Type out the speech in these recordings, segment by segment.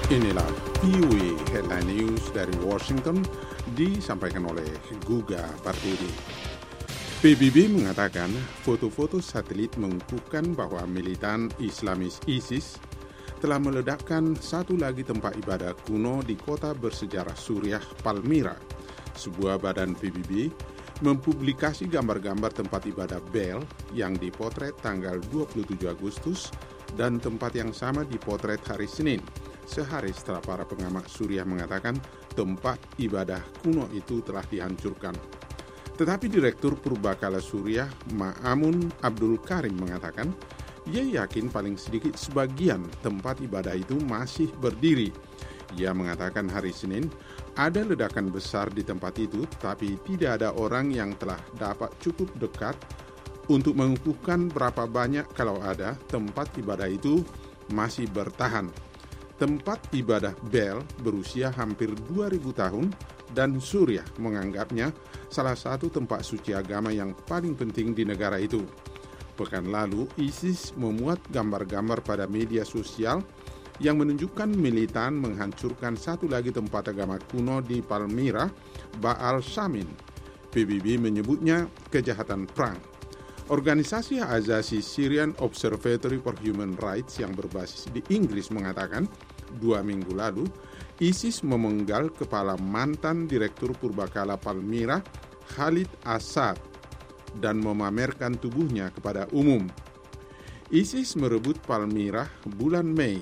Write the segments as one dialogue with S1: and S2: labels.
S1: Inilah VOA Headline News dari Washington disampaikan oleh Guga Pardiri. PBB mengatakan foto-foto satelit mengukuhkan bahwa militan Islamis ISIS telah meledakkan satu lagi tempat ibadah kuno di kota bersejarah Suriah, Palmyra. Sebuah badan PBB mempublikasi gambar-gambar tempat ibadah Bel yang dipotret tanggal 27 Agustus dan tempat yang sama dipotret hari Senin, sehari setelah para pengamat Suriah mengatakan tempat ibadah kuno itu telah dihancurkan. Tetapi Direktur Purbakala Suriah, Ma'amun Abdul Karim mengatakan, ia yakin paling sedikit sebagian tempat ibadah itu masih berdiri. Ia mengatakan hari Senin, ada ledakan besar di tempat itu, tapi tidak ada orang yang telah dapat cukup dekat untuk mengukuhkan berapa banyak kalau ada tempat ibadah itu masih bertahan. Tempat ibadah Bel berusia hampir 2000 tahun dan Suriah menganggapnya salah satu tempat suci agama yang paling penting di negara itu. Pekan lalu, ISIS memuat gambar-gambar pada media sosial yang menunjukkan militan menghancurkan satu lagi tempat agama kuno di Palmyra, Baal Shamin. PBB menyebutnya kejahatan perang. Organisasi hak asasi Syrian Observatory for Human Rights yang berbasis di Inggris mengatakan 2 minggu lalu, ISIS memenggal kepala mantan Direktur Purbakala Palmyra, Khalid Assad, dan memamerkan tubuhnya kepada umum. ISIS merebut Palmyra bulan Mei,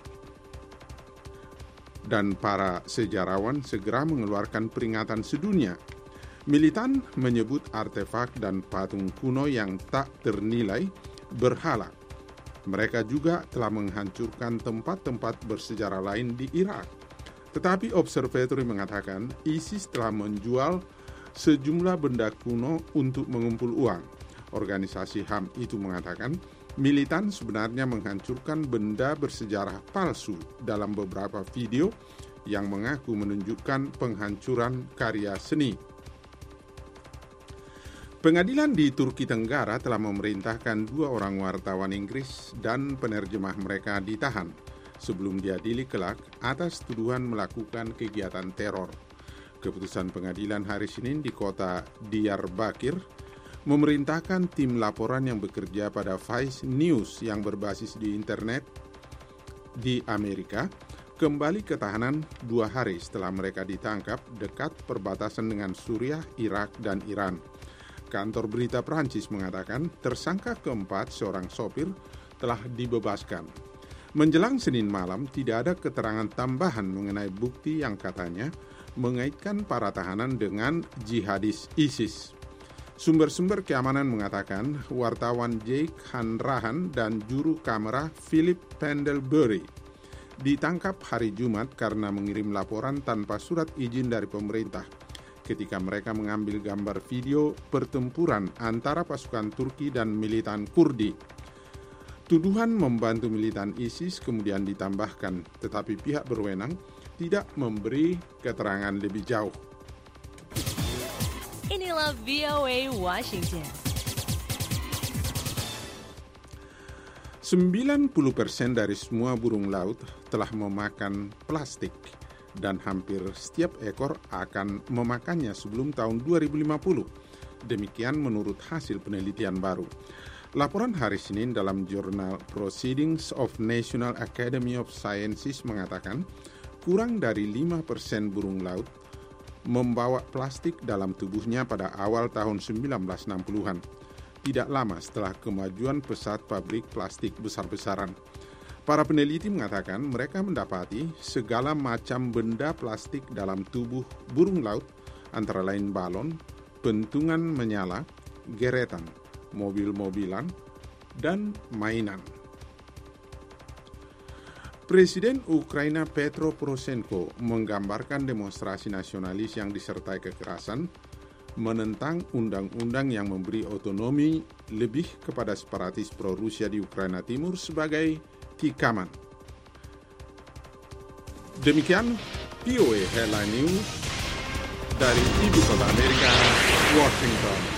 S1: dan para sejarawan segera mengeluarkan peringatan sedunia. Militan menyebut artefak dan patung kuno yang tak ternilai berhala. Mereka juga telah menghancurkan tempat-tempat bersejarah lain di Irak. Tetapi observatory mengatakan ISIS telah menjual sejumlah benda kuno untuk mengumpul uang. Organisasi HAM itu mengatakan militan sebenarnya menghancurkan benda bersejarah palsu dalam beberapa video yang mengaku menunjukkan penghancuran karya seni. Pengadilan di Turki Tenggara telah memerintahkan 2 orang wartawan Inggris dan penerjemah mereka ditahan sebelum diadili kelak atas tuduhan melakukan kegiatan teror. Keputusan pengadilan hari Senin di kota Diyarbakir memerintahkan tim laporan yang bekerja pada Vice News yang berbasis di internet di Amerika kembali ke tahanan 2 hari setelah mereka ditangkap dekat perbatasan dengan Suriah, Irak, dan Iran. Kantor berita Prancis mengatakan tersangka keempat, seorang sopir, telah dibebaskan. Menjelang Senin malam, tidak ada keterangan tambahan mengenai bukti yang katanya mengaitkan para tahanan dengan jihadis ISIS. Sumber-sumber keamanan mengatakan wartawan Jake Hanrahan dan juru kamera Philip Pendlebury ditangkap hari Jumat karena mengirim laporan tanpa surat izin dari pemerintah ketika mereka mengambil gambar video pertempuran antara pasukan Turki dan militan Kurdi. Tuduhan membantu militan ISIS kemudian ditambahkan, tetapi pihak berwenang tidak memberi keterangan lebih jauh.
S2: Inilah VOA Washington.
S1: 90% dari semua burung laut telah memakan plastik dan hampir setiap ekor akan memakannya sebelum tahun 2050. Demikian menurut hasil penelitian baru. Laporan hari Senin dalam jurnal Proceedings of National Academy of Sciences mengatakan kurang dari 5% burung laut membawa plastik dalam tubuhnya pada awal tahun 1960-an. Tidak lama setelah kemajuan pesat pabrik plastik besar-besaran. Para peneliti mengatakan mereka mendapati segala macam benda plastik dalam tubuh burung laut, antara lain balon, pentungan menyala, geretan, mobil-mobilan, dan mainan. Presiden Ukraina Petro Poroshenko menggambarkan demonstrasi nasionalis yang disertai kekerasan menentang undang-undang yang memberi otonomi lebih kepada separatis pro-Rusia di Ukraina Timur sebagai tikaman. Demikian VOA Headline News dari Ibu Kota Amerika, Washington.